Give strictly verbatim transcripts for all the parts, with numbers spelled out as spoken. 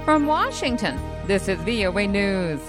From Washington, this is V O A News.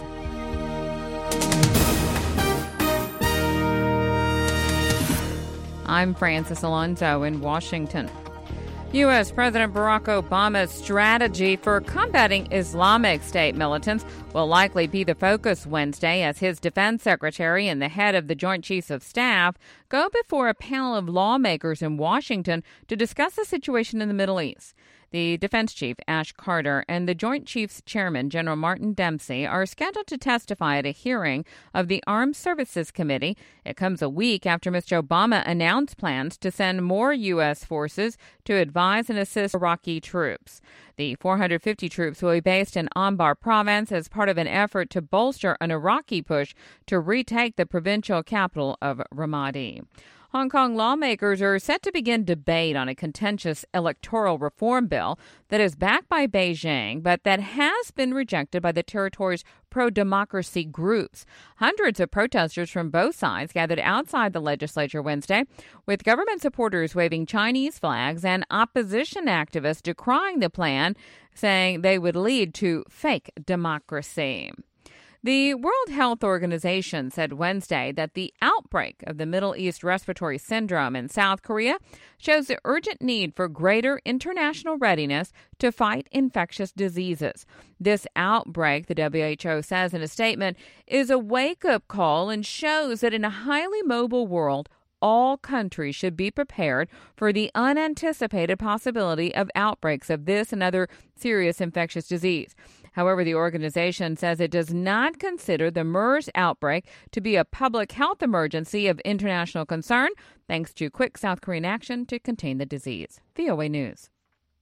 I'm Francis Alonso in Washington. U S. President Barack Obama's strategy for combating Islamic State militants will likely be the focus Wednesday as his defense secretary and the head of the Joint Chiefs of Staff go before a panel of lawmakers in Washington to discuss the situation in the Middle East. The defense chief, Ash Carter, and the Joint Chiefs chairman, General Martin Dempsey, are scheduled to testify at a hearing of the Armed Services Committee. It comes a week after Mister Obama announced plans to send more U S forces to advise and assist Iraqi troops. The four hundred fifty troops will be based in Anbar province as part of an effort to bolster an Iraqi push to retake the provincial capital of Ramadi. Hong Kong lawmakers are set to begin debate on a contentious electoral reform bill that is backed by Beijing, but that has been rejected by the territory's pro-democracy groups. Hundreds of protesters from both sides gathered outside the legislature Wednesday, with government supporters waving Chinese flags and opposition activists decrying the plan, saying they would lead to fake democracy. The World Health Organization said Wednesday that the outbreak of the Middle East Respiratory Syndrome in South Korea shows the urgent need for greater international readiness to fight infectious diseases. This outbreak, the W H O says in a statement, is a wake-up call and shows that in a highly mobile world, all countries should be prepared for the unanticipated possibility of outbreaks of this and other serious infectious disease. However, the organization says it does not consider the MERS outbreak to be a public health emergency of international concern, thanks to quick South Korean action to contain the disease. V O A News.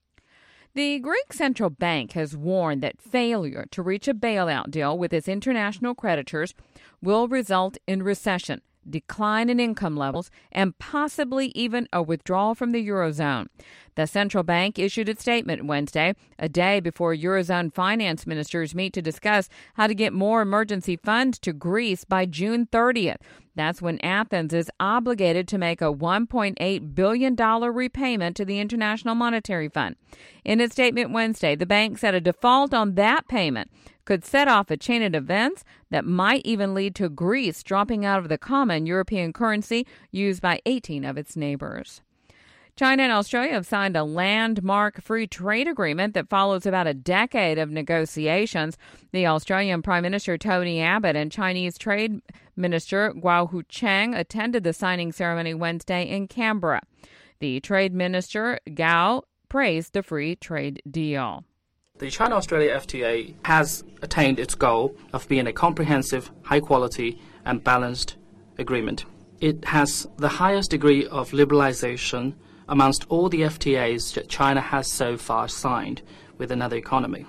The Greek Central Bank has warned that failure to reach a bailout deal with its international creditors will result in recession, decline in income levels, and possibly even a withdrawal from the Eurozone. The central bank issued its statement Wednesday, a day before Eurozone finance ministers meet to discuss how to get more emergency funds to Greece by June thirtieth. That's when Athens is obligated to make a one point eight billion dollars repayment to the International Monetary Fund. In its statement Wednesday, the bank said a default on that payment could set off a chain of events that might even lead to Greece dropping out of the common European currency used by eighteen of its neighbors. China and Australia have signed a landmark free trade agreement that follows about a decade of negotiations. The Australian Prime Minister Tony Abbott and Chinese Trade Minister Guo Cheng attended the signing ceremony Wednesday in Canberra. The Trade Minister Gao praised the free trade deal. The China-Australia F T A has attained its goal of being a comprehensive, high-quality and balanced agreement. It has the highest degree of liberalization amongst all the F T As that China has so far signed with another economy.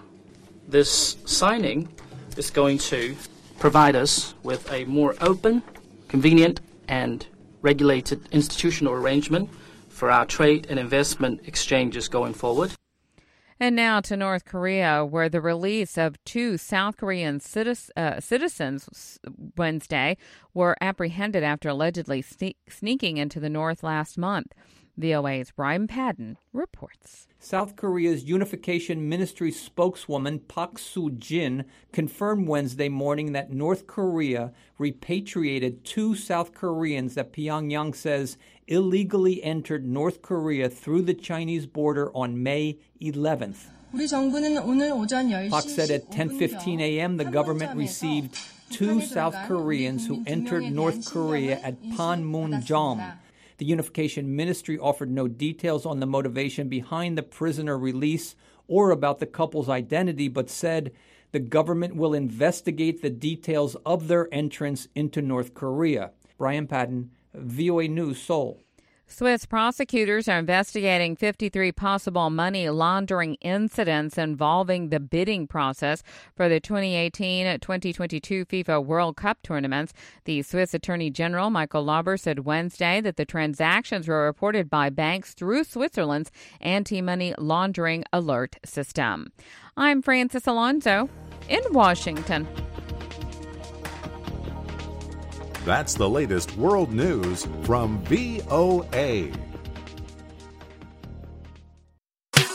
This signing is going to provide us with a more open, convenient and regulated institutional arrangement for our trade and investment exchanges going forward. And now to North Korea, where the release of two South Korean citizens, uh, citizens Wednesday were apprehended after allegedly sne- sneaking into the north last month. V O A's Brian Padden reports. South Korea's Unification Ministry spokeswoman Park Soo-jin confirmed Wednesday morning that North Korea repatriated two South Koreans that Pyongyang says illegally entered North Korea through the Chinese border on May eleventh. Park said at ten fifteen a.m. the government received two South Koreans who entered North Korea at Panmunjom. The Unification Ministry offered no details on the motivation behind the prisoner release or about the couple's identity, but said the government will investigate the details of their entrance into North Korea. Brian Padden, V O A News, Seoul. Swiss prosecutors are investigating fifty-three possible money laundering incidents involving the bidding process for the twenty eighteen twenty twenty-two FIFA World Cup tournaments. The Swiss Attorney General, Michael Lauber, said Wednesday that the transactions were reported by banks through Switzerland's anti-money laundering alert system. I'm Francis Alonso in Washington. That's the latest world news from V O A.